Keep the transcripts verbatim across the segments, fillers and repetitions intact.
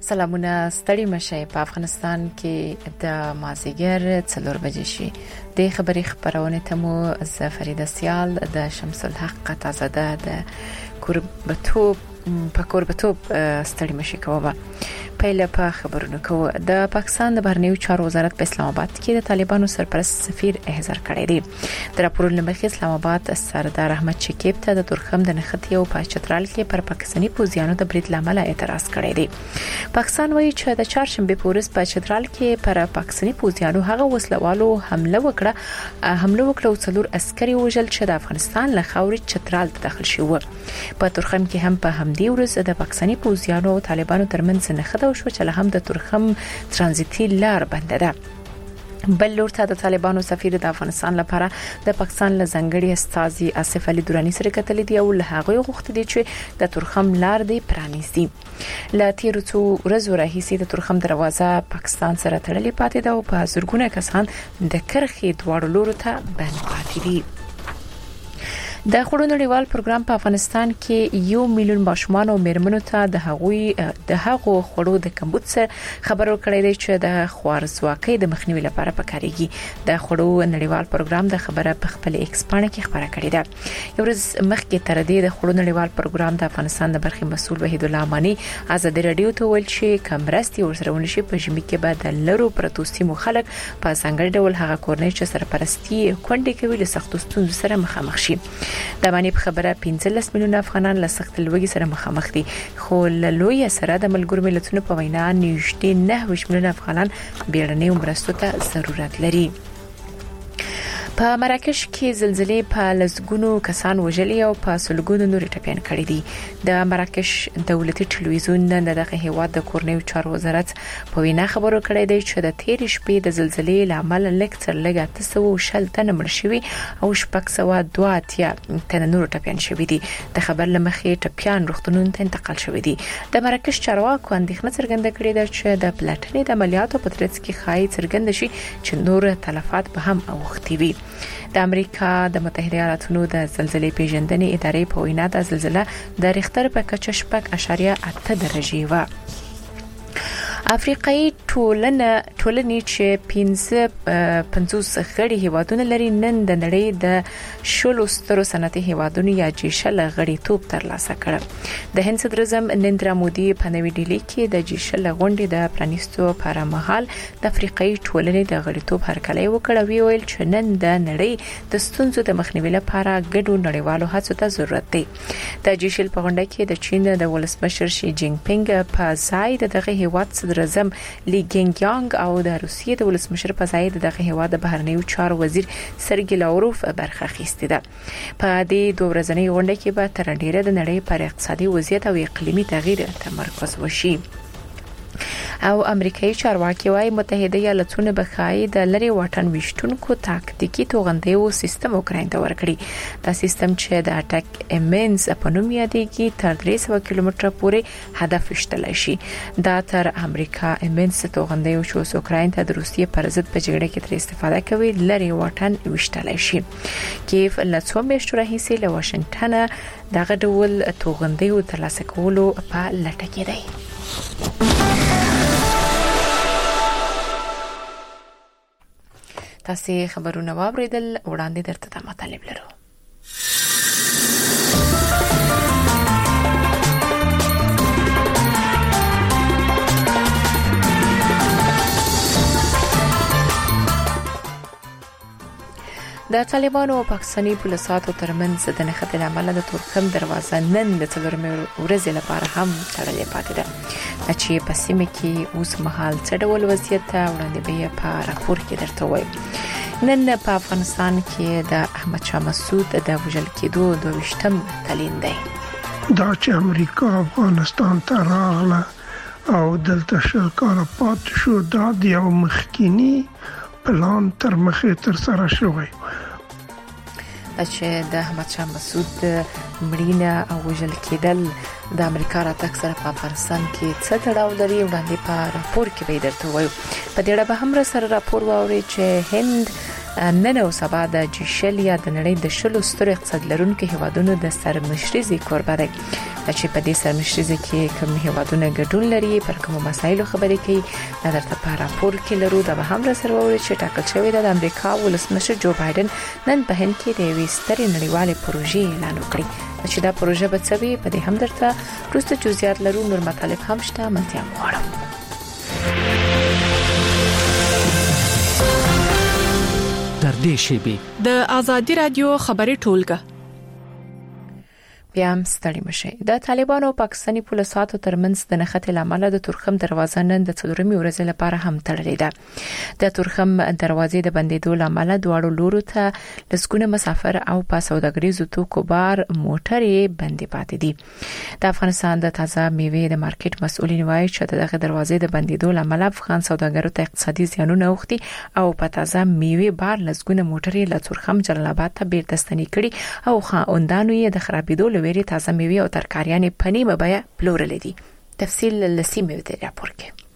سلامونه ستړي مشه په افغانستان کې د مازیګر څلور بجې شي د خبري خبرونه ته مو زفریده سیال د شمس الحق تازه د کوربتوب په کوربتوب ستړي مشه کوه پهله په خبرونو کوه د پاکستان د بهرنیو چارو وزارت په اسلام آباد کې د طالبانو سرپرست سفیر احضار کړی دی د راپورونو مخې اسلام آباد سردار احمد شکیب ته د ترخم د نختی او په چترال کې پر پاکستاني پوزیانو د برید لامل اعتراض کړی دی پاکستان وایي چې د چهارشنبه پورس په چترال کې پر پاکستاني پوزیانو هغه وسلوالو حمله وکړه حمله وکړه او څلور عسکري وژل چې د افغانستان له خاورې چترال ته داخل شو په ترخم کې هم په همدې ورځ د پاکستاني پوزیانو او طالبانو ترمنځ نخته شو چې له هم د ترخم ترانزیتي لار بنده ده بل لور ته د طالبانو سفیر د افغانستان لپاره د پاکستان له ځنګړي استاذي آصف علي دوراني سره کتل دي او له هغه غوښتي دي چې د ترخم لار دی پرانیزي له تیر څو ورځې راهیسې د ترخم دروازه پاکستان سره تړلې پاتې ده او په زرګونه کسان د کرخي دواړو لورو ته بند پاتې دي د خړو نړیوال پروګرام په افغانستان کې یو میلیون ماشومان او میرمنو ته د هغوی د هغو خړو د کمبود سره خبرو کړی دی چې د خوارزواکۍ د مخنیوي لپاره پکاريږي د خړو نړیوال پروګرام د خبره په خپل ایکس باندې کې خبره کړې ده یو ورځ مخکې تر دې د خړو نړیوال پروګرام د افغانستان د برخې مسول وحید الله امانی ازادي رادیو ته ویل چې کمرستي ورسره ونشي په ژمي کې بعد لرو پروتوستي مخالک په څنګه ډول هغه کورنۍ چې سرپرستی کونډې کوي له سختو ستونزو سره مخامخ شي د باندې په خبره پنځلس میلیون افغانان له سخت لوږې سره مخامخ دي خو له لوی سره د ملګرو ملتونو په وینا نږدې نه میلیون افغانان بیړنۍ مرستو ته ضرورت لري په مراکش کې زلزلې په لسګونو کسان وژلي او په سلګونو نور ټپيان کړي دي د مراکش دولتي ټلویزیون نن دغه هیواد د کورنیو چارو وزارت په وینا خبرو کړی دی چې د تیر شپې د زلزلې لامل لکتر لګا تاسو شل تن مړ شوي او شپږ سوه دوه اتیا تن نور ټپيان شوي دي د خبر لمخې ټپيان روغتونونو ته انتقال شوي دي د مراکش چارواکو اندېښنه څرګنده کړې ده چې د پلاټنې د عملیاتو په ترڅ کې خای څرګند شي چې نور تلفات به هم اوختي وي د امریکا د متحده ایالاتونو د زلزلې پیژندنې ادارې په وینا د زلزلہ د ریختر په کچه شپږ اشاریه اته درجې و افریقایي ټولنه ټولنې چې پنځه پنځوس غړي هیوادونه لري نن د نړۍ د شلو سترو صنعتي هیوادونو یا جی شل غړي توپ ترلاسه کړ د هند صدر اعظم نریندرا مودي په نوې ډیلی کې د جی شل غونډې د پرانیستو پر مهال د افریقایي ټولنې د غړي توپ هرکلی وکړ او ویل چې نن د نړۍ د ستونزو د مخنیوي لپاره ګډو نړیوالو هڅو ته ضرورت دی د جی شل په غونډه کې د چین د ولسمشر شي جینګ پینګ په ځای دغه هیواد صدر اعظم لی ګینګیانګ او د روسیې د ولسمشر په ځای دغه هیواد د بهرنیو چارو وزیر سرګی لاوروف برخه اخیسته ده په دې دوه ورځنۍ غونډه کې به تر ډیره د نړۍ پر اقتصادي وضعیت او اقلیمي تغییر تمرکز وشي او امریکایي چارواکي وايي متحده ایالاتونه به خای د لری واټن وشتونکو تاکتیکی توغندیو سیستم اوکراین ته ورکړي دا سیستم چې د اټک ایمنز په نوم یادېږي تر درې سوه کیلومتره پورې هدف وشتل شي دا تر امریکا ایمنز توغندیو چې اوکراین ته د روسیې پر ضد په جګړه کې تر استفاده کوي لری واټن وشتل شي کیف له څو میاشتو راهیسې له واشنگټن دغه ډول توغندیو ترلاسه کولو په لټه کې دی تاسو خبرونه واوریدل وړاندې درته د مطالب لرو د طالبانو او پاکستاني پولیسو ترمنځ د نښتې عمل د ترکم دروازه نن د څلورمې ورځې لپاره هم تړلې پاتې ده چې په سیمه کې اوس مهال څه ډول وضعیت وړاندې به په راپور کې درته وایم نن په افغانستان کې د احمد شاه مسعود د وژل کېدو دوه کلین دی دا چې امریکا افغانستان ته راغله او دلته شل کاله پاتې شو دا د یو مخکینی پلان تر مخې تر سره شوی چې د احمد شاه مسعود مړینه او وژل کېدل د امریکا راتګ سره په افغانستان کې څه تړاو لري وړاندې په راپور کې به درته وایو په دې اړه به هم سره راپور واوري چې هند نن او سبا د جی شل یا د نړۍ د شلو ستر اقتصاد لرونکو هیوادونو د سرمشريزي کوربه دی چې په دې سرمشريزي کې کوم هیوادونه ګډون لري پر کوم مسایلو خبرې کوي دا درته په راپور کې لرو دا به هم را سره وړي چې ټاکل شوی د امریکا ولسمشر جو بایدن نن په هند کې د یوې سترې نړیوالې پروژې اعلان وکړي چې دا پروژه به څه وي په دې هم درته پروسته جزئیات لرو نور مطالب هم شته منتیا غواړم در دې شیبه د ازادي رادیو خبري ټولګه بیا هم ستړي مشي د طالبانو او پاکستاني پولیسو ترمنځ د نښتې لامل د تورخم دروازه نن د څلورمې ورځې لپاره هم تړلې ده د تورخم دروازې د بندیدو لامل دواړو لورو ته لسګونه مسافر او په سوداګریزو توکو بار موټرې بندي پاتې دي د افغانستان د تازه میوې د مارکیټ مسؤلین وایي چې دغه دروازې د بندیدو لامل افغان سوداګرو ته اقتصادي زیانونه اوختي او په تازه میوې بار لسګونه موټرې له تورخم جلال آباد ته بیرته ستنې کړي او خاوندانو یې د خرابېدو ویری تازه میوه او ترکاریانې پنیمه بیا پلورل دي تفصیل لسیمه د راپور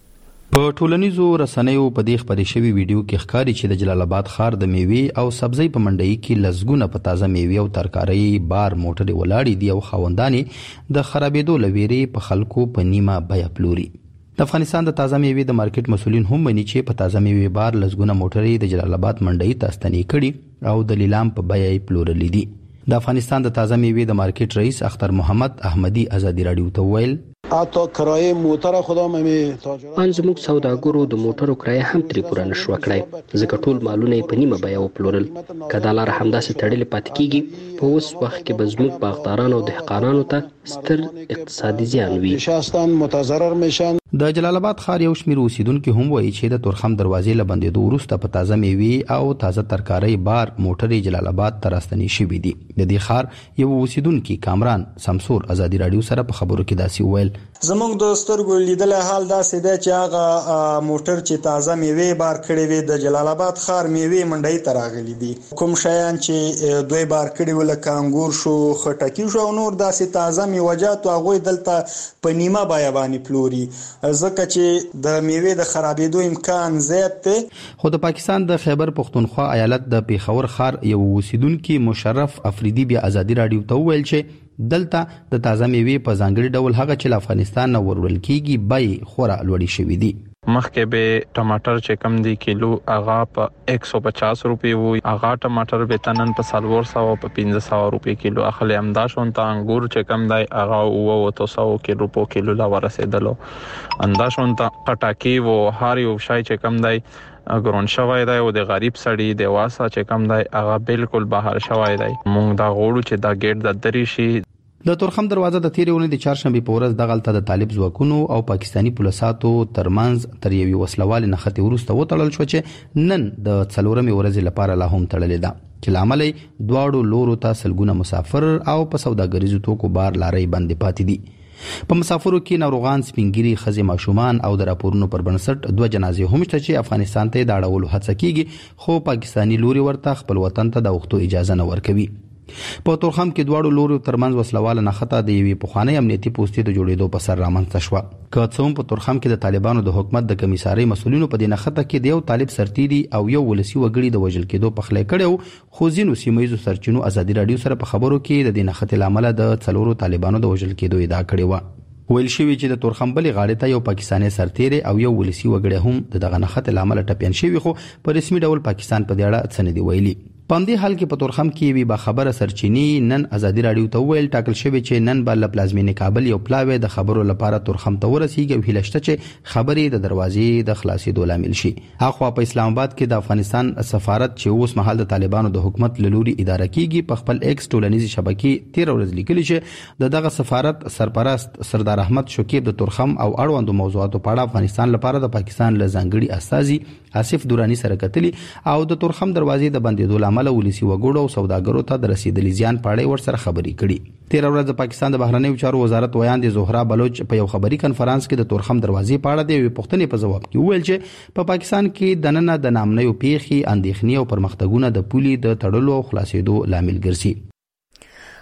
کې په ټولنیزو رسنیو په دې خبرې شوی ویډیو کې ښکاري چې د جلال آباد ښار د میوه او سبزی په منډي کې لزګونه په تازه میوه او ترکاری بار موټر ولاړې دي او خاوندانې د خرابېدو لويري په خلکو پنیمه بیا پلوري د افغانستان د تازه میوه د مارکیټ مسؤلین هم مني چې په تازه میوه بار لزګونه موټرې د جلال آباد منډي ته ستنې کړي او د لیلام په بیا پلورل دي د افغانستان د تازه میوه د مارکیټ رئیس اختر محمد احمدی ازادي رادیو ته ویل اته کرایه موټر خدا مې تاجر ان زموږ سوداګرو د موټرو کرایه هم تری پوره نشو کړای ځکه ټول مالونه په نیمه بیا وپلورل کدالر همداسې تړلې پات کیږي په اوس وخت کې به زموږ باغدارانو او دهقانانو ته ستر اقتصادي زیان وي شخصان متضرر میشن د جلال آباد ښار یو شمېر اوسیدونکو هم وایي چې د تورخم دروازې له بندیدو وروسته په تازه میوه او تازه ترکاری بار موټرې جلال آباد ته راستنې شوې دي د دې ښار یو اوسیدونکو کامران سمسور ازادي رادیو سره په خبرو کې داسې ویل زموږ د سترګو لیدل حال داسې ده چې هغه موټر چې تازه میوه بار کړی وي د جلال آباد ښار میوه منډي ته راغلي دي کوم شیان چې دوی بار کړی ولکه انګور شو خټکی شو نور داسې تازه میوهجات او هغه دلته په نیمه بیا باندې پلوري ځکه چې د میوه د خرابېدو امکان زیات دی خو د پاکستان د خیبر پختونخوا ایالت د پیښور ښار یو اوسیدونکو مشرف افریدي بیا ازادي رادیو ته ویل چې دلته د تازه میوه په ځانګړي ډول هغه چې له افغانستان نه ورول کیږي بای خورا لوړی شوې دي مخکې به ټماټر چې کم دی کیلو اغا په ایک سو پچاس روپے وو اغا ټماټر به تنن په سلور سو په پنځه سو روپے کیلو اخلي امدا شون ته انګور چې کم دی اغا او تو سو کیلو په کیلو لا ورسېدلو انداشون ته پټاکی وو هر یو شای چې کم دی ګرون شوای دی او د غریب سړی د واسه چې کم دی هغه بالکل بهر شوای دی مونږ دا غوړو چې دا ګیټ د درې شي د تورخم دروازه د تیرېونې د چهارشنبه په ورځ دغلطه د طالب ځواکونو او پاکستانی پولیسو ترمنځ تر یوې وسلوال نښتې ورسته وتړل شو چې نن د څلورمې ورځې لپاره لا هم تړلې ده چې لامل دواړو لورو ته سلګونه مسافر او په سوداګریزو توکو بار لارې بندي پاتې دي په مسافرو کې ناروغان سپینګری خزي ماشومان او د راپورونو پر بنسټ دوه جنازې هم شته چې افغانستان ته د اړولو هڅه کیږي خو پاکستانی لوري ورته خپل وطن ته د وختو اجازه نه ورکوي په تورخم کې دواړو لورو ترمنځ وسلواله نښته د یوې پخوانی امنیتي پوسټې د جوړېدو په سر رامنځته شوه که څه هم په تورخم کې د طالبانو د حکومت د کمیسارۍ مسؤلینو په دې نښته کې د یو طالب سرتیري او یو ولسی وګړي د وژل کېدو په خله کړو خو ځینو سیمایي سرچینو ازادي رادیو سره په خبرو کې د دې نښتې لامل د څلورو طالبانو د وژل کېدو ادعا کړې و ویل شوی چې د تورخم بلې غاړې ته یو پاکستاني سرتیري او یو ولسی وګړي هم د دغه نښتې لامل ټپيان شوی خو په رسمي ډول پاکستان په دې اړه څه نه دی ویلي پاندې حال کې په تورخم کې وی با خبره سرچینی نن ازادي رادیو ته ویل ټاکل شوی چې نن بل پلازمینې کابل یو پلاوی د خبرو لپاره تورخم ته ورسیږي او هلشته چې خبرې د دروازې د خلاصېدو لامل شي اخو په اسلام آباد کې د افغانستان سفارت چې اوس مهال د طالبانو د حکومت لوري اداره کیږي په خپل ایکس ټولنیزي شبکې تیر ورځ لیکلی چې دغه سفارت سرپرست سردار احمد شکیب د تورخم او اړوندو موضوعاتو په اړه افغانستان لپاره د پاکستان له ځانګړي استازي آصف دورانی سره کتلی او د تورخم دروازې د بندیدو لامل ولسی وګړو او سوداګرو ته د رسیدلې زیان په اړه ورسره خبرې کړي تیر ورځ د پاکستان د بهرنیو چارو وزارت ویاند زهرا بلوچ په یو خبري کانفرنس کې د تورخم دروازې په اړه د یو پوښتنې په جواب کې ویل چې په پاکستان کې د نن د نامنیو پیخي اندېښنې او پرمختګونه د پولي د تړلو او خلاصېدو لامل ګرځي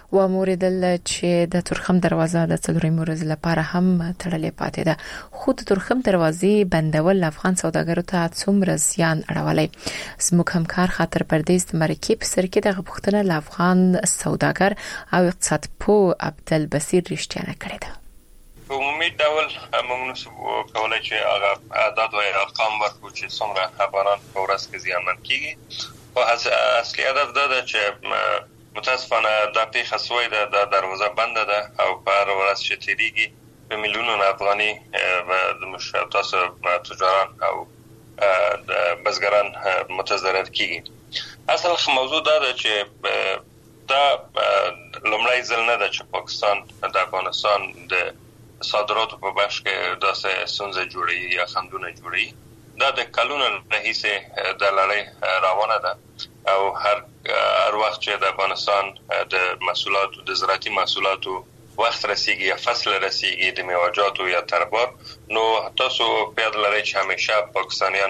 و موریدل چې د تورخم دروازه د څلورمې ورځې لپاره هم تړلې پاتې ده خو د تورخم دروازې بندول افغان سوداګرو ته څومره زیان اړولی زموږ همکار خاطر پردیس مرکب سر کې د غوښتنه ل افغان سوداګر او اقتصاد پوه عبدالبصیر رښتیانه کړې ده په عمومي ډول موږ نشو کولای چې هغه اعداد او ارقام ورکړو چې څومره افغانان په ورځ کې زیانمن کیږي او اصلي هدف دا ده چې متاسفانه د پیښه سوې ده د دروازه بنده ده او په هر ورځ چې تیریږي په میلیونونو افغاني د مشترکات تجاران او د بزګران متضرر کیږي اصل موضوع دا ده چې دا لومړی ځل نه ده چې پاکستان د افغانستان د صادراتو په بخش کې داسې ستونزې جوړي یا خندونه جوړي دا د کلونو راهیسې د لړۍ روانه ده او هر هر وخت چې د افغانستان د محصولاتو د زراعتي محصولاتو وخت رسیږي یا فصل رسیږي د میوه‌جاتو یا تربار نو تاسو په یاد لرئ چې همیشه پاکستانیان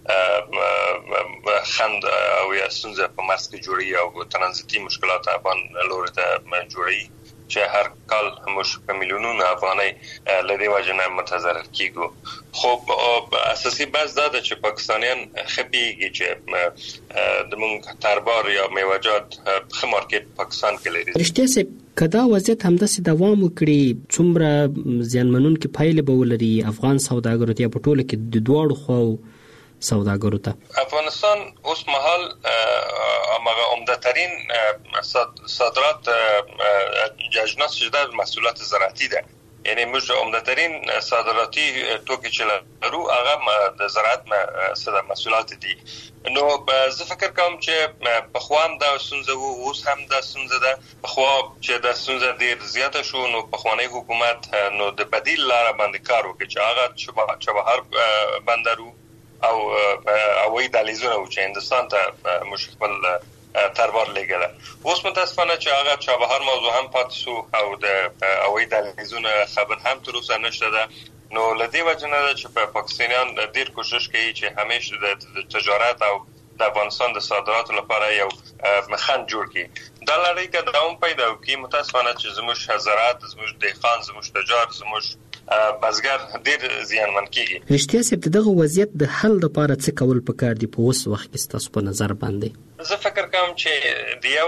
خند او یا ستونزې په مرز کې جوړي او ترانزیتي مشکلات افغان لوري ته جوړي چې هر کال موږ په میلیونونو افغانۍ لدی وجنه متضرر کیږو خو اساسي بحث دا ده چې پاکستانیان خپيږي چې د موږ تربار یا میوه‌جات په مارکیټ پاکستان کې لري رښتیا سي کدا وضعیت همداسې دوام وکړي څومره زیانمنون کې پایله به ولري افغان سوداګرو ته په ټوله کې د دوړو خو سوداګرو ته افغانستان اوس مهال هغه عمده ترين صادرات جاجناس شده محصولات زراعتي ده یعنی موږ عمده ترين صادراتي توکي چې لرو هغه د زراعت محصولات دي نو زه فکر کوم چې په خوام دا سنځو اوس هم دا سنځه ده په خوا چې دا سنځه ډیر زیاته شو نو په خوانی حکومت نو د بدیل لار باندې کار وکړي چې هغه چې بهر بندرو او اوی دالیزونه و چې هندستان ته مشکل تربار لګله اوس متاسفانه چې هغه چابهار موضوع هم پاتې شو او د اوی دالیزونه خبر هم تر اوسه نشته ده نو لدی وجنه ده چې په پاکستانیان ډیر کوشش کوي چې همیشه د تجارت او د افغانستان د صادراتو لپاره یو مخن جوړ کړي دا لړۍ کې دوام پیدا وکړي متاسفانه چې زموږ زراعت زموږ دهقان زموږ تجار زموږ بزګر ډیر زیانمن کیږي رښتیا سي دغه وضعیت د حل لپاره څه کول پکار دي په اوس وخت کې تاسو په نظر باندې زه فکر کوم چې د یو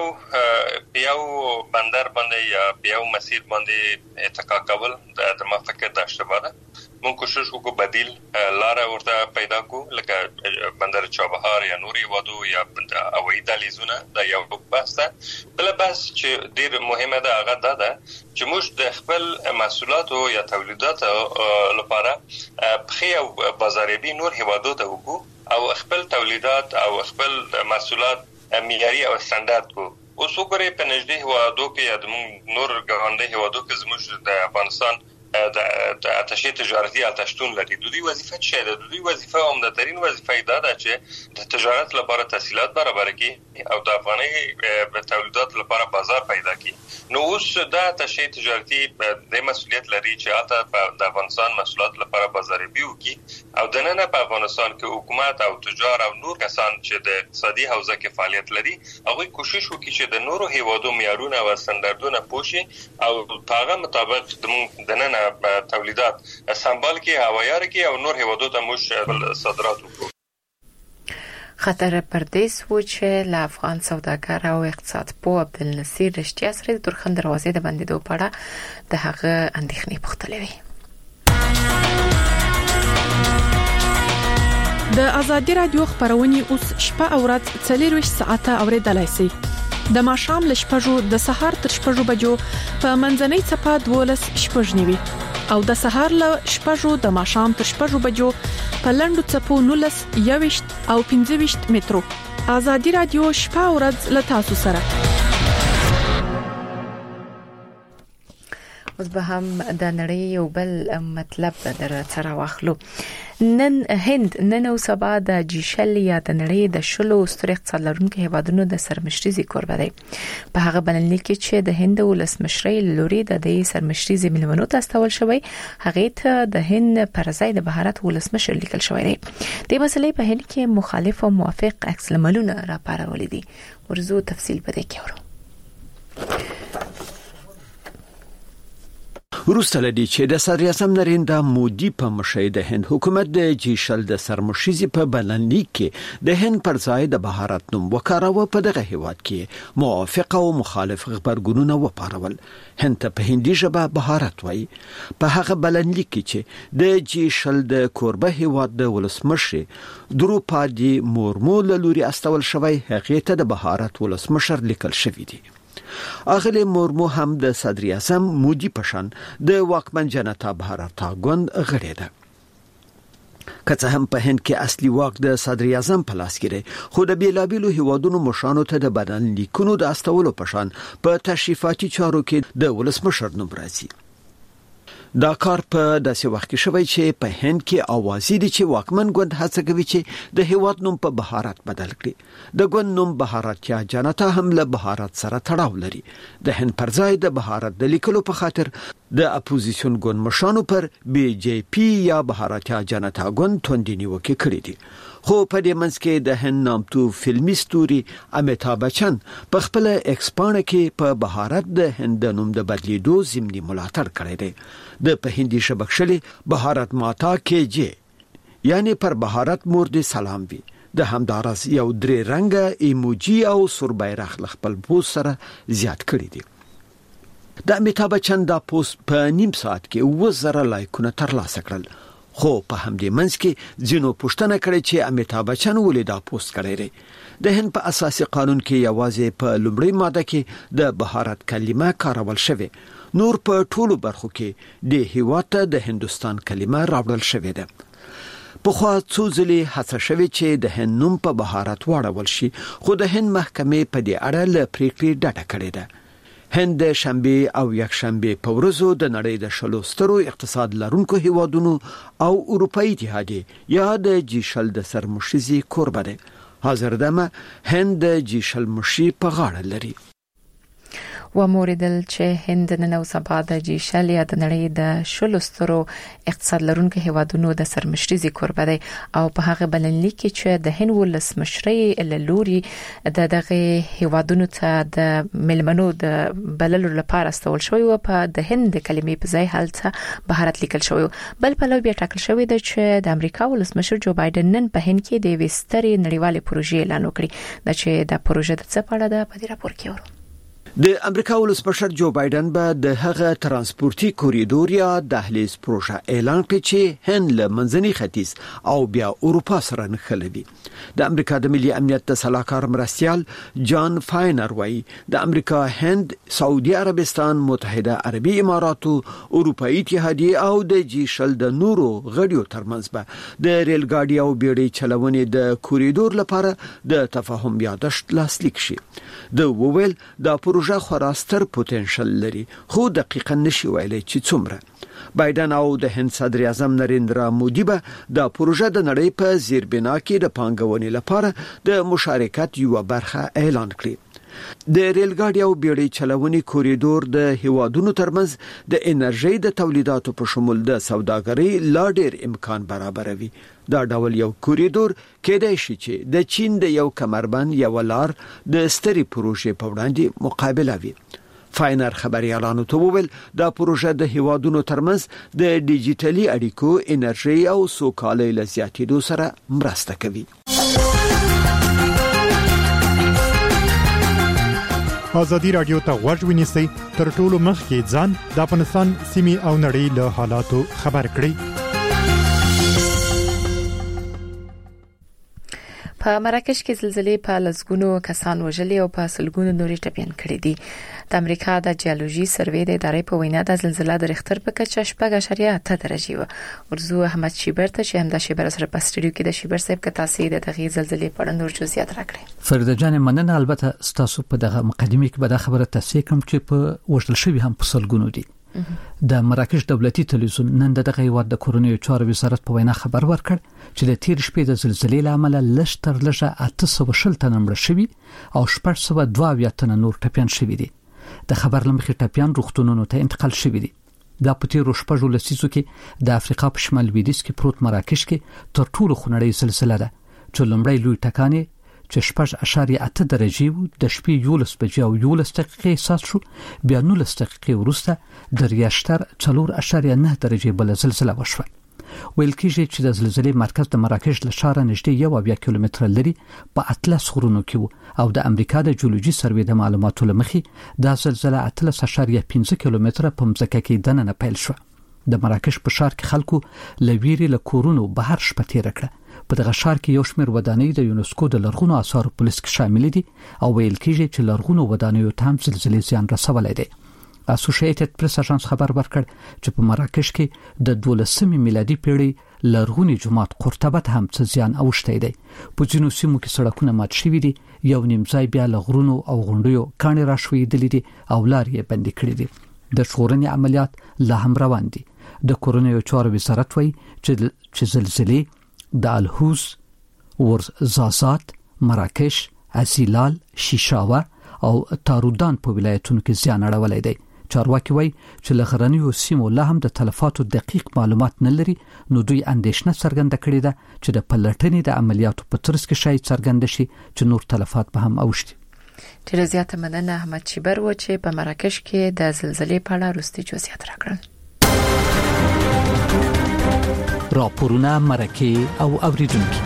یو بندر باندې یا یو مسیر باندې اتکا کول د موافقت د اشتباه ده مونږ کوشش وکړو بدیل لار ورته پیدا کو لکه بندر چابهار یا نوري وادو یا اوی دالیزونه دا یو بحث ده بل بحث چې ډیر مهمه ده هغه ده چې موږ د خپل محصولاتو یا تولیداتو لپاره په یو بازاربي نور هوادو ته وکړو او خپل تولیدات او خپل محصولات معیاري او ستاندارد کو اوس وګورئ په نږدې هوادو کې یا د نور ګاونډي هوادو کې زموږ د افغانستان د اتشې تجارتي اتشتون لري د دوی وظیفه څه ده د دوی وظیفه عمده ترين وظیفه دا ده چې د تجارت لپاره تسهیلات برابر کړي او د افغاني تولیدات لپاره بازار پیدا کړي نو اوس دا اتشې تجارتي د مسؤلیت لري چې اته د افغانستان محصولات لپاره بازار بیو کړي او د نن په افغانستان کې حکومت او تجار او نور کسان چې د اقتصادي حوزه کې فعالیت لري هغه کوشش وکړي چې د نورو هیوادو معیارونه او ستاندردونه پوښي او هغه مطابق د نن تولیدات سمبال کې هوایار کې او نور هیوادو ته موږ صادرات وکړو خاطر پردیس و چې له افغان سوداګر او اقتصاد پوه عبدالنصیر رښتیا سره د تورخم دروازې د بندیدو په اړه د هغه اندېښنې پوښتلې وې د ازادي رادیو خبرونه اوس شپه او ورځ څلور ساعته اوریدلای شئ د ماښام ل شپږو د سهار تر شپږو بجو په منځنۍ صفه دولس شپږ نیوي او د سهار ل شپږو د ماښام تر شپږو بجو په لندو صفو نولس یويشت او پنځه ویشت مترو ازادي رادیو شپه او ورځ ل تاسو سره اوس به هم د نړۍ یو بل مطلب در سره واخلو نن هند نن او سبا د جیشل یا د نړۍ د شلو ستر اقتصاد لرونکو هیوادونو د سرمشريزي کوربه دی په هغه بلنلیک کې چې د هند ولسمشرۍ لوري د دې سرمشريزي ملمنو ته استول شوی هغه ته د هند پر ځای د بهارت ولسمشر لیکل شوی دی د مسلې په هند کې مخالف او موافق عکس العملونه راپارولې دي ورزو تفصیل پدې کې ورو وروسته لدی چې د صدر اعظم نریندرا مودي په مشرۍ د هند حکومت د جی شل د سرمشيزي په بلنلیک کې د هند پر ځای د بهارت نوم وکاراوه. په دغه هیواد کې موافق او مخالف خبرګونونه وپارول. هند ته په هندي ژبه بهارت وایي. په هغه بلنلیک کې چې د جی شل د کوربه هیواد د ولسمشر دروپادي مورمو له لوري استول شوی هغه ته د بهارت ولسمشر لیکل شوی دی. اغلی مورمو هم د صدر اعظم مودي پشان د واکمن جنتا بهارتا ګوند غړي ده. که څه هم په هند کې اصلي واک د صدر اعظم په لاس کې دی، خو د بیلابیلو هیوادونو مشرانو ته د بدن لیکونو د استولو پشان په تشریفاتي چارو کې د ولسمشر نوم راځي. دا کار په داسې وخت کې شوی چې په هند کې اوازې دي چې واکمن ګوند هڅه کوي چې د هیواد نوم په بهارت بدل کړي. د ګوند نوم بهارت یا جنتا هم له بهارت سره تړاو لري. د هند پر ځای د بهارت د لیکلو په خاطر د اپوزیشن ګوند مشرانو پر بی جے پی یا بهارت یا جنتا ګوند توندې نیوکې کړې دي. خو په دې منځ کې د هند نامتو فلمي ستوري امیتاب بچن په خپل ایکسپانه کې په بهارت د هند د نوم د بدلیدو ضمني ملاتړ کړی دی. د په هندي شبکشلي بهارت ماتا کې جې یعنی پر بهارت مورد سلام وی. د همدارس یو درې رنګه ایموجی او سور بیرغ خپل پوسټ سره زیات کړی دی. د امیتاب بچن دا پوسټ په نیم ساعت کې وزره لایکونه ترلاسه کړل. خو په همدې منځ کې ځینو پوښتنه کړې چې امیتاب بچن ولې دا پوسټ کړی دی. د هند په اساسي قانون کې یوازې په لومړی ماده کې د بهارت کلمه کارول شوی. نور په ټولو برخو کې د هیواد ته د هندستان کلمه راوړل شوې ده. په خوا څو ځلې هڅه شوې چې د هند نوم په بهارت واړول شي، خو د هند محکمې په دې اړه له پریکړې ډډه کړې ده. هند د شنبه او یک شنبه په ورځو د نړۍ د شلو سترو اقتصاد لرونکو هیوادونو او اروپאי اتحادیه یا د جی شل د سرمشيزي کوربه ده. حاضر دمه هند د جی شل مشي په غاړه لري. و موریدل چې هند نن او سبا د جی شل یا د نړۍ د شلو سترو اقتصاد لرونکو هیوادونو د سرمشيزي کوربه دی او په هغه بلنلیک کې چې د هند ولسمشرۍ له لوري د دغه هیوادونو ته د ملمنو د بللو لپاره استول شوی او په د هند کلمې په ځای هلته بهارت لیکل شوی. بل په لو بیا ټاکل شوی دی چې د امریکا ولسمشر جو بایدن نن په هند کې د وستري نړیوالې پروژې اعلان وکړي. د چې د پروژې د څه په اړه ده په دې راپور کې ورو. د امریکا ولسمشر جو بایدن به د هغه ترانسپورتي کوریډور یا دهلیز پروژه اعلان کړي چې هند له منځني ختیځ او بیا اروپا سره نښلوي. د امریکا د ملي امنیت د سلاکار مرستيال جان فاینر وایي د امریکا، هند، سعودي عربستان، متحده عربي امارات، اروپאי اتحادیه او د جی شل د نورو غړیو ترمنځ به د ریل ګاډي او بیړۍ چلونې د کوریډور لپاره د تفاهم یادښت لاسلیک شي. د وویل د پروژه خراستر پوتنشل لري، خو دقیقاً نشي ویلای چې څومره. بایدن او د هند صدر اعظم نریندرا مودي به د پروژه د نړۍ په زیربنا کې د پانګونې لپاره د مشارکت یو برخه اعلان کړي. د ریل ګاډي او بیړۍ چلونې کوریډور د هیوادونو ترمنځ د انرژي د تولیداتو په شمول د سوداګرۍ لا ډیر امکان برابروي. دا ډول یو کوریډور کېدای شي چې د چین د یو کمربند یو لار د ستري پروژې په وړاندې مقابله وي. فاینر خبريالانو ته وویل دا پروژه د هیوادونو ترمنځ د ډیجیټلي اړیکو، انرژي او سوکالۍ لزیاتېدو سره مرسته کوي. ازادي رادیو ته غوږ ونیسئ، تر ټولو مخکې ځان د افغانستان سیمې او نړۍ له حالاتو خبر کړئ. په مراکش کې زلزلې په لسګونو کسان وژلي او په سلګونو نورې ټپيان کړي دي. د امریکا د جیولوژي سروې د ادارې په وینا د زلزلې د ریختر په کچه شپږ اعشاریه اته درجه و. ورزو احمد شیبر ته چې هم د شیبر سره په سټډیو کې د شیبر صاحب کې تاسو د دغه زلزلې په اړه نور جزئیات راکړي. فرید جان مننه. البته تاسو په دغه مقدمه کې به دا خبره تاسو کوم چې په وژل شوی هم په سلګونو دي. د مراکش دولتي تلویزیون نن دغه هیواد د کورونیو چارو وزارت په وینا خبر ورکړ چې د تیر شپې د زلزلې لامل لږ تر لږه اته سوه شل تنه مړه شوي او شپږ سوه دوه اویا تنه نور ټپيان شوي دي. د خبر لمخې ټپيان روغتونونو ته انتقال شوي دي. د پټیرو شپږو لسیزو کې د افریقا په شمال لویدیځ کې پروت مراکش کې تر ټولو خونړۍ زلزلې ده چې لومړی لوی ټکانې چې شپږ اشاریه اته درجه وو د شپې یولس بجې او یولس دقیقې احساس شو. بیا نولس دقیقې وروسته د ریاشتر څلور اشاریه نه درجه بل زلزلہ وشوه. ویل کېږي چې د زلزلې مرکز د مراکش له ښاره نږدې یو اویا کیلومتره لري په اطلس غرونو کې وو او د امریکا د جیولوژي سروې د معلوماتو له مخې دا زلزلہ اتلس اشاریه پنځه کیلومتره په ځمکه کې دننه پیل شوه. د مراکش په ښار کې خلکو لویری له کورونو بهر شپه تیر کړه. په دغه ښار کې یو شمېر ودانۍ د یونسکو د لرغونو آثارو په لیست کې شامل دي او ویل کېږي چې لرغونو ودانیو ته هم زلزلې زیان رسولی دی. اسوسییټډ پریس اژانس خبر ورکړ چې په مراکش کې د دولسمې میلادي پیړۍ لرغونی جومات قرطبه ته هم څه زیان اوښتی دی. په ځینو سیمو کې سړکونه مات شوي دي، یو نیم ځای بیا له غرونو او غونډیو کاڼې راښویېدلې دي او لارې یې بندې کړې دي. د ژغورنې عملیات لا هم روان دي. د کورنیو چارو وزارت وایي چې زلزلې د الحوز، ورزازات، مراکش، ازیلال، شیشاوه او تارودان په ولایتونو کې زیان اړولی دی. چارواکي وایي چې له غرنیو سیمو لا هم د تلفاتو دقیق معلومات نه لري، نو دوی اندېښنه څرګنده کړې ده چې د پلټنې د عملیاتو په ترڅ کې شاید څرګنده شي چې نور تلفات به هم اوښتي. ډېره زیاته مننه احمد شیبر و چې په مراکش کې د زلزلې په اړه وروستي جزئیات راکړل. راپورونه مرکه او اوریدونکي.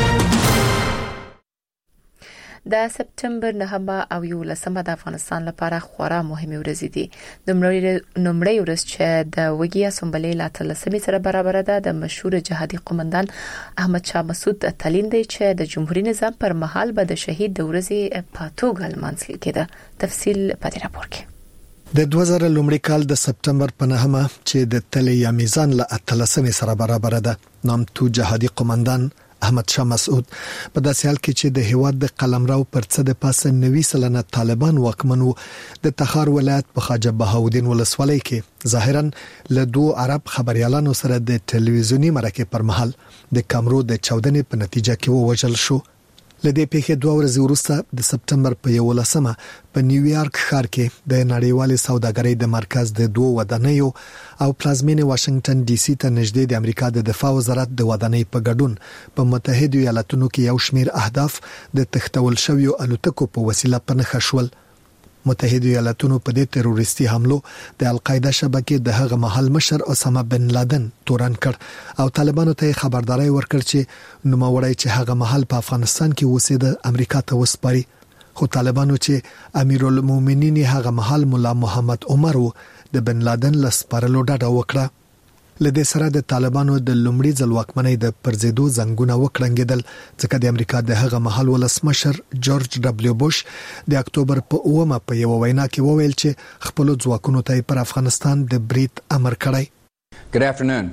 د سپتمبر نهمه او یولسمه د افغانستان لپاره خورا مهمه ورځ دي. د نومړی ورځ چې د وګي اسمبلی لا تلسمې سره برابر ده د مشهور جهادي قومندان احمد شاه مسعود تلین دی چې د جمهوریت نظام پر مهال به د شهید د ورځې په توګه لمانځل کېده. تفصیل په دې راپور کې. د دوه زره لومړي کال د سپتمبر په نهمه چې د تل یا میزان له اتلسمې سره برابر ده نامتو جهادي قومندان احمد شاه مسعود په داسې حال کې چې د هیواد د قلمرو پر څه د پاسه نوي سلنه طالبان واکمنو د تخار ولایت په خواجه بهاودین ولسوالۍ کې ظاهرا له دوه عرب خبريالانو سره د ټلویزیونی مرکه پر مهال د کامرو د چاودنې په نتیجه کې ووژل شو. لدې پیښې دوه ورځې وروسته د سپتمبر په یولسمه په نیویارک ښار کې د نړیوالې سوداګرۍ د مرکز د دوه ودانیو او پلازمینې واشنگټن ډي سي ته نږدې د امریکا د دفاع وزارت د ودانۍ په ګډون په متحده ایالاتونو کې یو شمېر اهداف د تختول شویو الوتکو په وسیله پنځه شول. متحده ایالاتونو په دې تروریستي حملو د القاعده شبکې د هغه محل مشر اسامه بن لادن تورن کړ او طالبانو ته خبرداري ورکړ چې نوموړی چې هغه محل په افغانستان کې اوسېد امریکا ته وسپاري. خو طالبانو چې امیرالمؤمنین هغه محل مولا محمد عمر د بن لادن لسپارلو ډاډه وکړه. لدې سره د طالبانو د لومړي ځل واکمنۍ د پرزیدو زنګونه وکړنګېدل ځکه د امریکا د هغه محل ولسمشر جورج ډبلیو بوش د اکتوبر په اومه په یو وینا کې وویل چې خپل ځواکونو ته پر افغانستان د برید امر کړی. Good afternoon.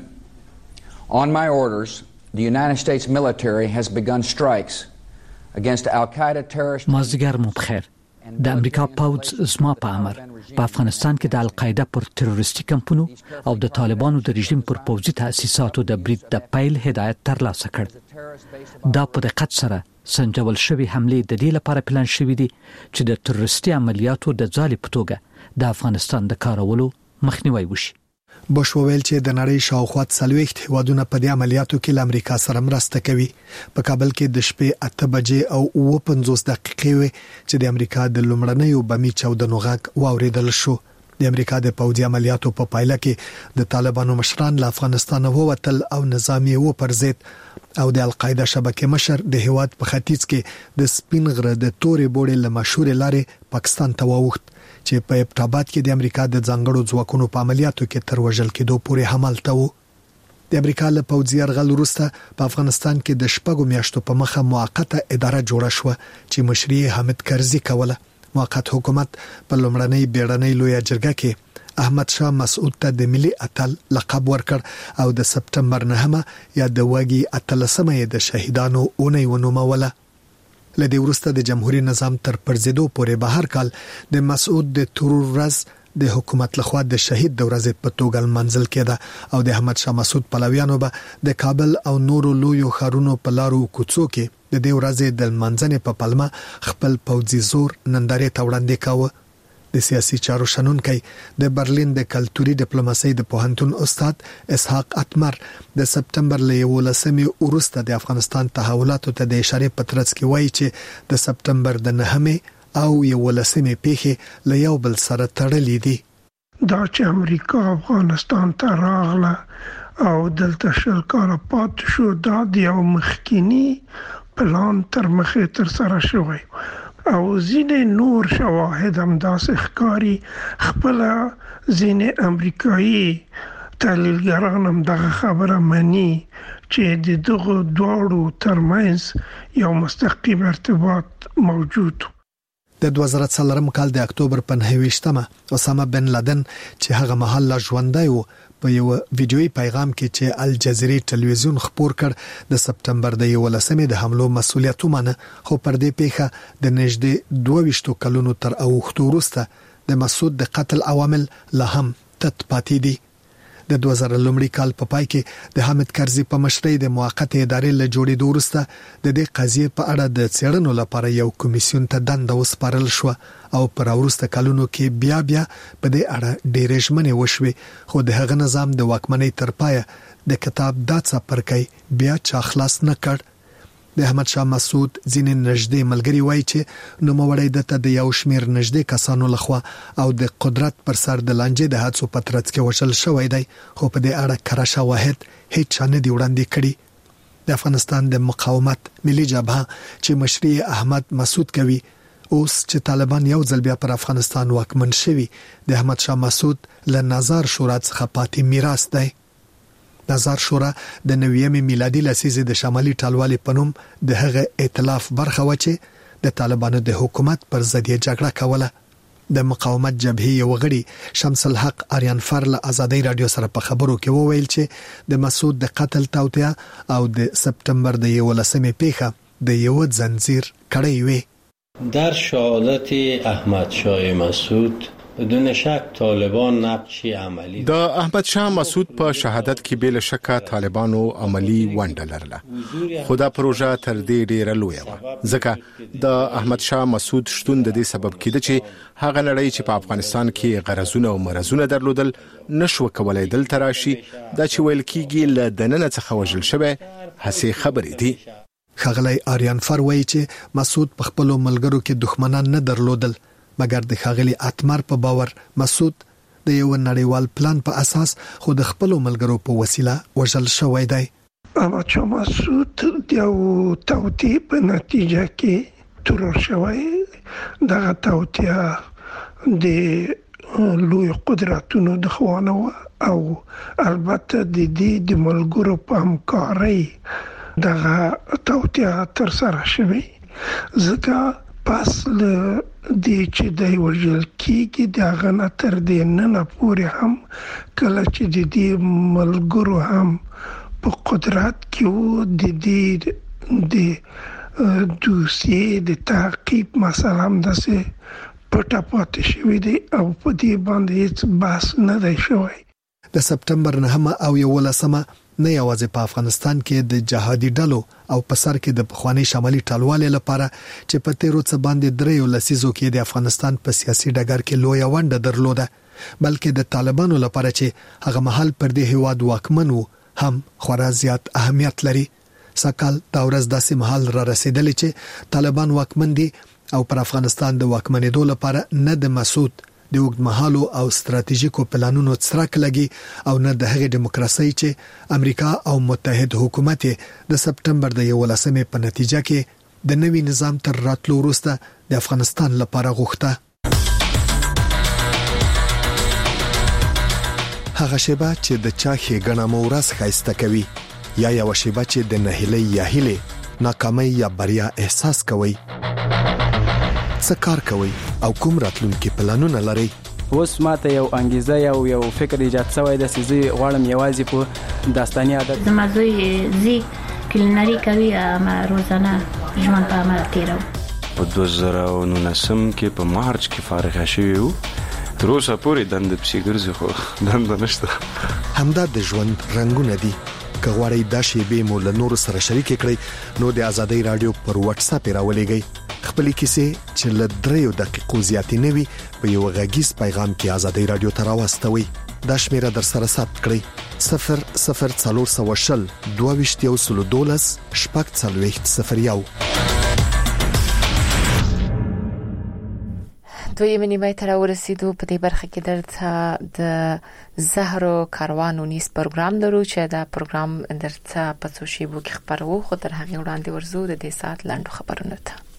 On my orders, the United States military has begun strikes against Al-Qaeda terrorist. مازدیګر مو بخیر. د امریکا پوځ زما په امر په افغانستان کې د القاعده پر تروریستي کمپونو او د طالبانو د رژیم پر پوځي تاسیساتو د برید د پیل هدایت ترلاسه کړ. دا په دقت سره سنجول شوی حمله د دې لپاره پلان شوې دي چې د تروریستي عملیاتو د ځالې په توګه د افغانستان د کارولو مخنیوي وشي. بوش وویل چې د نړۍ شاوخوا څلوېښت هیوادونه په دې عملیاتو کې له امریکا سره مرسته کوي. په کابل کې د شپې اته بجې او اوه پنځوس دقیقې وې چې د امریکا د لومړنیو بمي چاودنو غږ واوریدل شو. د امریکا د پوځي عملیاتو په پایله کې د طالبانو مشران له افغانستان ووتل او نظامی و پرزید او د القاعده شبکې مشر د هیواد په ختیځ کې د سپین غره د تورې بوړې له مشهور لارې پاکستان ته واوښت چې په ابټاباد کې د امریکا د ځانګړو ځواکونو په عملیاتو کې تر وژل کېدو پورې حملته وو. د امریکا له پوځي یرغل وروسته په افغانستان کې د شپږو میاشتو په مخه موقته اداره جوړه شوه چې مشري حامد کرزي کوله. موقت حکومت په لومړنۍ بیړنۍ لویه جرګه کې احمد شاه مسعود ته د ملي اتل لقب ورکړ او د سپتمبر نهمه یا د وګي اتلسمه د شهیدانو اونۍ ونوموله. لدې وروسته د جمهوریت نظام تر پرزیدو پورې بهر کال د مسعود د ترور ورځ د حکومت لخوا د شهید د ورځې په توګه منځل کېده او د احمد شاه مسعود پلویانو به د کابل او نورو لویو ښارونو په لارو کوڅو کې د دې ورځې د منځنې په پلمه خپل پوځي زور نندارې ته وړاندې کاوه. د سیاسي چارو شنونکي د برلین د کلتوري ډیپلوماسۍ د پوهنتون استاد اسحاق اتمر د سپتمبر له یولسمې وروسته د افغانستان تحولاتو ته د اشاره پترڅ کې وایي چې د سپتمبر د نهمې او یولسمې پیښې له یو بل سره تړلې دي. دا چې امریکا افغانستان ته راغله او دلته شل کاله پات شو، دا د یو مخکینی پلان تر مخه تر سره شوی او ځینې نور شواهد هم داسې ښکاري. خپل ځینې امریکایي تحلیلګران هم دغه خبره مني چې د دغه دواړو ترمنځ یو مستقیم ارتباط موجود. د دوه زره څلورم کال د اکتوبر په نهه ویشتمه اسامه بن لادن چې هغه مهال لا ژوندی و په یو ویډیويي پیغام کې چې الجزیرې ټلویزیون خبر کړ د سپتمبر د یولسمې د حملو مسولیت ومنه، خو پر دې پیښه د نږدې دوه ویشتو کلونو تر اوښتو وروسته د مسعود د قتل عوامل لا هم تت پاتې دي. د دوه زره لومړي کال په پای کې د حامد کرزي په مشرۍ د موقته ادارې له جوړېدو وروسته د دې قضیې په اړه د څېړنو لپاره یو کمیسیون ته دنده وسپارل شو او پر وروسته کلونو کې بیا بیا په دې اړه ډېرې ژمنې وشوې، خو د هغه نظام د واکمنۍ تر پایه د کتاب دا څپرکی بیا چا خلاص نه کړ. د احمد شاه مسعود ځینې نږدې ملګري وایي چې نوموړی دته د یو شمیر نږدې کسانو لخوا او د قدرت پر سر د لانجې د حادثو په ترڅ کې وشل شوی دی، خو په دې اړه کره شواهد هیڅ نه دی وړاندې کړي. د افغانستان د مقاومت ملي جبهه چې مشري احمد مسعود کوي، اوس چې طالبان یو ځل بیا پر افغانستان واکمن شوي، د احمد شاه مسعود له نظر شورا څخه پاتې میراث دی. نظر شورا د نوېمې میلادي لسیزې د شمالي ټالوالي په نوم د هغه ائتلاف برخه و چې د طالبانو د حکومت پر ضد جګړه کوله. د مقاومت جبهې یو غړي شمس الحق آریان فر له آزادۍ رادیو سره په خبرو کې وویل چې د مسعود د قتل توطئه او د سپتمبر د یولسمې پیښه د یو زنجیر کړی وي. در شهادت احمد شاه مسعود بدون شک طالبان نقشی عملی د احمد شاه مسعود په شهادت کې بل شک طالبانو عملی ونډه لرله، خو دا پروژه تر دې ډیره لویه و، ځکه د احمد شاه مسعود شتون د دې سبب کېده چې هغه نړۍ چې په افغانستان کې غرضونه او مرزونه درلودل نشو کولای دلته راشي، دا چې ویل کېږي له دننه څخه وژل شوی هسې خبرې دي. خغلی آریان فر وایي چې مسعود په خپلو ملګرو کې دښمنان نه درلودل، مګر د خغلی اتمر په باور مسعود د یو نړیوال پلان په اساس خو د خپلو ملګرو په وسیله وژل شوی دی. احمد شاه مسعود د یو توطئې په نتیجه کې تورن شوی. دغه توطئه د لوی قدرتونو د خوانه او البته د دې د ملګرو په همکارۍ دغه توطئه تر سره شوی، ځکه پس له دې چې د وژل کېږي د هغه نه تر دې نه پورې هم کله چې د دې ملګرو هم په قدرت کې وو، د دې د دوسیې د تعقیب مسله هم داسې پټه پاتې شوې دی او په دې باندې هیڅ بحث نه دی شوی. د سپتمبر نهمه او یولسمه نه یوازې په افغانستان کې د جهادي ډلو او په سر کې د پخوانی شمالي ټالوالي لپاره چې په تیرو څه باندې درې لسیزو کې د افغانستان په سیاسي ډګر کې لوی ونډه درلوده، بلکې د طالبانو لپاره چې هغه محل پر دې هیواد واکمن وو هم خورا زیات اهمیت لري. سکهال دا ورځ داسې محل را رسیدلی چې طالبان واکمن دي او پر افغانستان د واکمنېدو لپاره نه د مسعود د اوږدمهالو او ستراتیژیکو پلانونو څرک لګي او نه د هغې دیموکراسي چې امریکا او متحد حکومت د سپتمبر د یولسمې په نتیجه کې د نوي نظام تر راتلو وروسته د افغانستان لپاره غوښته. هغه شیبه چې د چا ښېګڼه مو ورځ ښایسته کوي، یا یو شیبه چې د نهیلۍ یا هیلې ناکامۍ یا بریا احساس کوي. څه کار کوي او کوم راتلونکي پلانونه لري؟ اوس ماته یو انګیزه یو یو فکر ایجاد شوی د سيزي غواړم یوازې په داستاني عادت زما زوی زی کلینری کوي ما روزانه ژوند په عمل تیرو. په دوه زره او نولسم کې په مارچ کې فارغ شوی وو، تر اوسه پورې دند پسې ګرځي خو دند نشته. همدا د ژوند رنگونه دي کغواړی د شیبې مو له نور سره شریک کړئ نو د ازادي رادیو پر واتس اپ راولېږئ خپل کیسې چې له دریو دقیقو زیاتې نه وي په یو غږیز پیغام کې ازادي رادیو ته راوستوي دا شمیره در سره ثبت کړئ صفر صفر څلور سوه شل دوه ویشت یو سل دولس شپږ څلوېښت صفر یو. دوی منی مې تر ورسېدو په دې برخه کې درته د زهرو کاروان ونیس پروګرام لرو چې دا پروګرام درته په څو شیبو کې خبرو خو تر هغه وړاندې ورزو د دې سات لاندو خبرونه ته